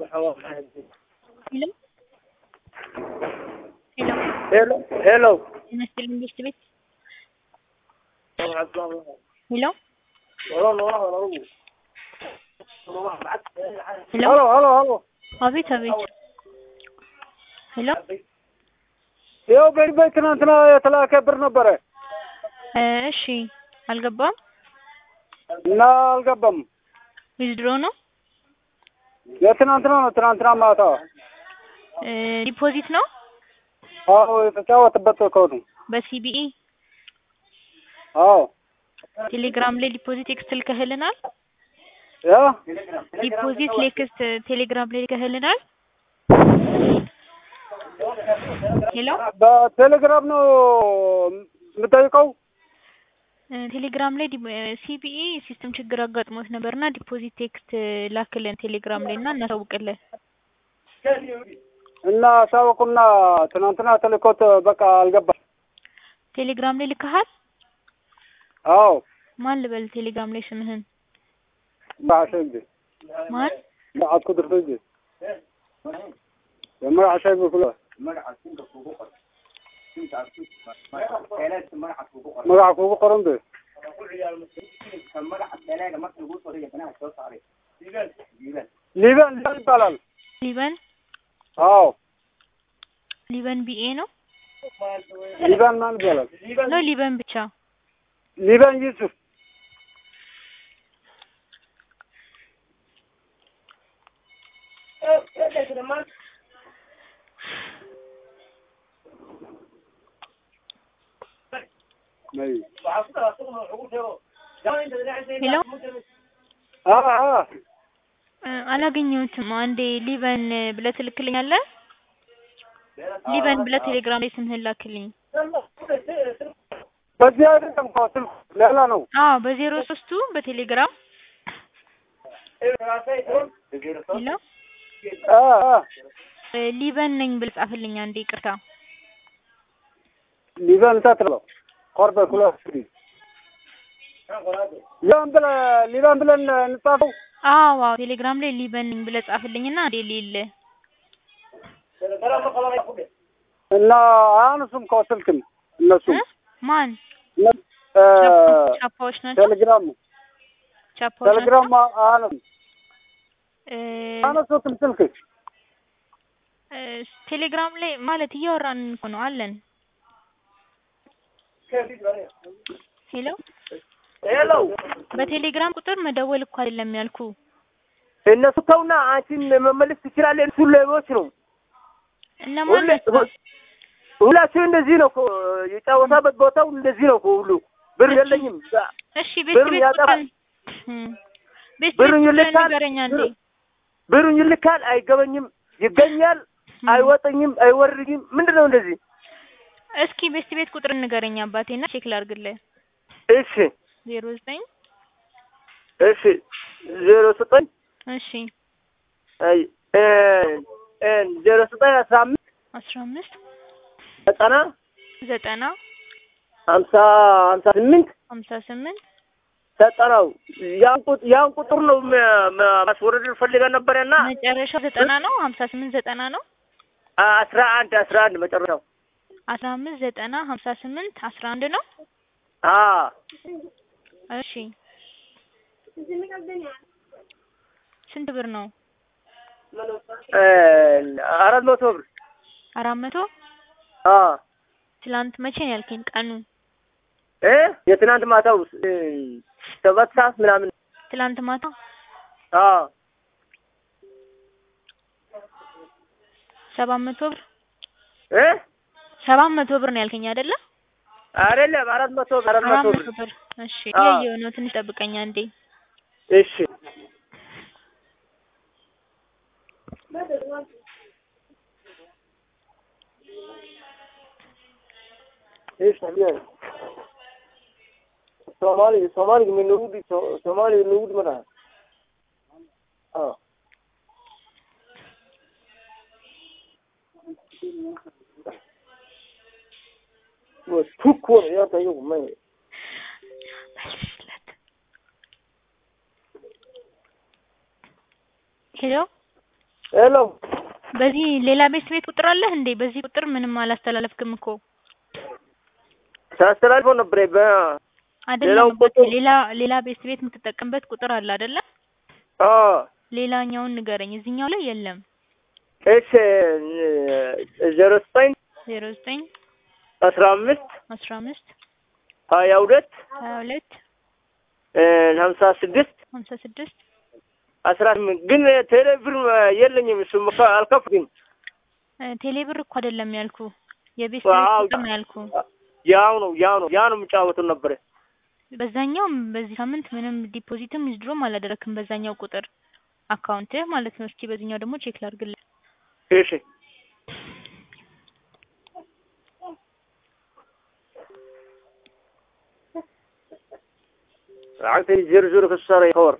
Hello. Hello. Hello. Hello. Mr. Linguistic. Hello. Hello. Hello. Hello. አቤት አቤት። ሄሎ ያው በቤት ትናንትና የተላከ ብር ነበረ። እሺ አልገባም እና አልገባም። ዊዝድሮ ነው ትናንትና ማታ። ዲፖዚት ነው። አዎ የተጫወተበት ኮድ በሲቢኢ። አዎ ቴሌግራም ላይ ዲፖዚት ኤክስ ልከህልናል። ያ ዲፖዚት ሌክስት ቴሌግራም ላይ ልከህልናል። ሄሎ በቴሌግራም ነው የምጠይቀው። ቴሌግራም ላይ ሲቢኢ ሲስተም ችግር አጋጥሞት ነበርና ዲፖዚት ቴክስት ላክልን ቴሌግራም ላይ እና እናሳውቅልን እና ሳውቁና ትናንትና ተልኮት በቃ አልገባም። ቴሌግራም ላይ ልከሃል? አዎ ማን ልበል ቴሌግራም ላይ ስምህን? ባሸንግ ማን? ባዓት ቁጥር ትጅ የማር አሻይ በኩል magaca kugu qoran be liban ይባላል። ሊበን አዎ ሊበን ቢኤ ነው። ሊባን ማን ይባላል? ነው ሊበን ብቻ። ሊባን ዩሱፍ ሄሎ አላገኘሁትም። አንዴ ሊበን ብለህ ትልክልኛለህ? ሊበን ብለህ ቴሌግራም ላይ ስምህን ላክልኝ። በዚህ አይደለም ኮስል ሌላ ነው። አዎ በ03ቱ በቴሌግራም ሄሎ ሊበን ነኝ ብለህ ጻፍልኝ አንዴ። ይቅርታ ሊበን ታጥለው ቆርበ ኩላስ ሊበን ብለን እንጻፈው። አዎ ቴሌግራም ላይ ሊበን ነኝ ብለህ ጻፍልኝና አንዴ ሊል እና አያነሱም ከስልክም እነሱ ማን ቻፓዎች ናቸው። ቴሌግራም አያነሱትም ስልክ ቴሌግራም ላይ ማለት እያወራን እኮ ነው አለን። ሄሎ በቴሌግራም ቁጥር መደወል እኮ አይደለም ያልኩ። እነሱ ተውና አንቺን መመለስ ትችላለህ። እሱ ሌቦች ነው። እነማን ናቸው? ሁላችሁ እንደዚህ ነው የጫወታበት ቦታው እንደዚህ ነው ሁሉ ብር የለኝም። እሺ ቤት ብሩን ይልካል አይገበኝም፣ ይገኛል አይወጣኝም፣ አይወርድኝም። ምንድነው እንደዚህ? እስኪ ቤት ቁጥር ንገረኝ አባቴና ቼክ ላድርግልህ። እሺ 09 እሺ 09 እሺ አይ 09 15 15 90 90 58 58 ሰጠናው ያን ቁጥር ነው ማስወረድ ፈልገን ነበርና መጨረሻው 90 ነው። 58 90 ነው። 11 መጨረሻው 15 90 58 11 ነው። እሺ ስንት ብር ነው? 400 ብር 400 ትላንት መቼ ነው ያልከኝ ቀኑ? የትናንት ማታው 7 ሰዓት ምናምን ትላንት ማታ 700 ብር 700 ብር ነው ያልከኝ አይደለ? አይደለም 400 ብር። እሺ ያየው ነው። ትንሽ ጠብቀኝ አንዴ። እሺ ሶማሊ من نهود ሶማሊ نهود مرة وتكون يا طيب ما ሄሎ ሄሎ በዚህ ሌላ ቤት ቁጥር አለህ እንዴ? በዚህ ቁጥር ምንም አላስተላለፍክም እኮ። ሳስተላልፎ ነበር አይደለም ሌላ ቤት የምትጠቀምበት ቁጥር አለ አይደለ? ሌላኛውን ንገረኝ። እዚህኛው ላይ የለም። እሺ 09 09 15 15 22 22 56 56 18 ግን ቴሌብር የለኝም። እሱም አልከፍትም። ቴሌብር እኮ አይደለም ያልኩ የቤት ቁጥር ነው ያልኩ። ያው ነው የምጫወተው ነበር። በዛኛው በዚህ ሳምንት ምንም ዲፖዚትም ዊዝድሮም አላደረክም በዛኛው ቁጥር አካውንት ማለት ነው። እስኪ በዚህኛው ደግሞ ቼክ ላድርግልህ። እሺ عقدي زر في الشارع يخور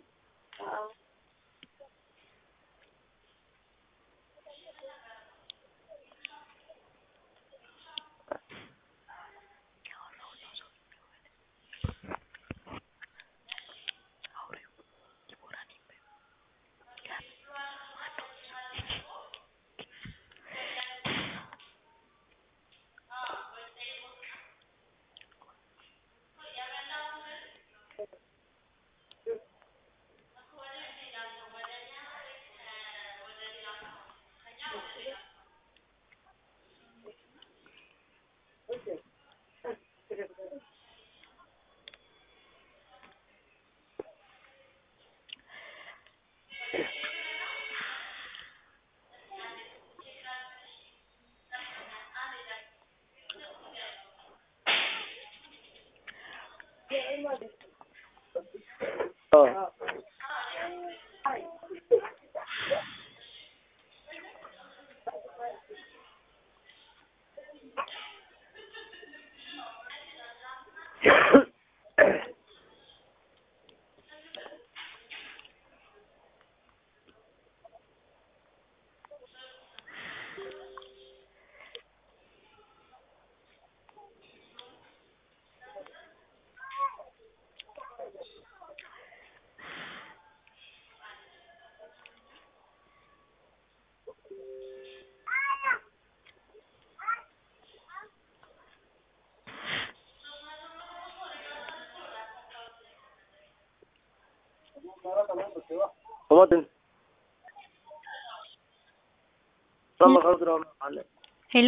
ሄሎ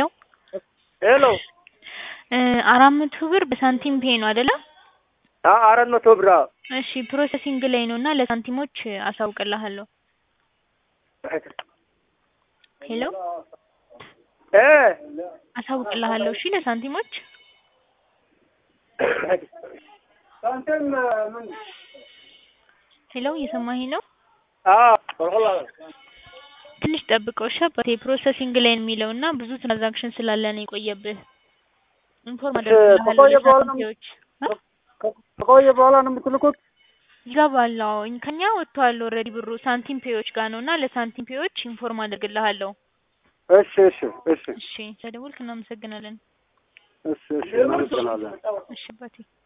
400 ብር በሳንቲም ፔ ነው አይደለ? 400 ብር። እሺ ፕሮሰሲንግ ላይ ነውና ለሳንቲሞች አሳውቅልሃለሁ። ሄሎ አሳውቅልሃለሁ። እሺ ለሳንቲሞች ሳንቲም ምን ሄሎ እየሰማኸኝ ነው? ወላሂ ትንሽ ጠብቀው እሺ አባቴ። ፕሮሰሲንግ ላይ የሚለውና ብዙ ትራንዛክሽን ስላለ ነው የቆየብህ። ኢንፎርም አደርግልሃለሁ። ከቆየ በኋላ ነው የምትልኩት? ይገባል። አዎ ከኛ ወጥቷል ኦልሬዲ ብሩ ሳንቲም ፔዎች ጋር ነውና ለሳንቲም ፔዎች ኢንፎርም አደርግልሃለሁ። እሺ ስለደወልክ እናመሰግናለን። እናመሰግናለን። እሺ አባቴ።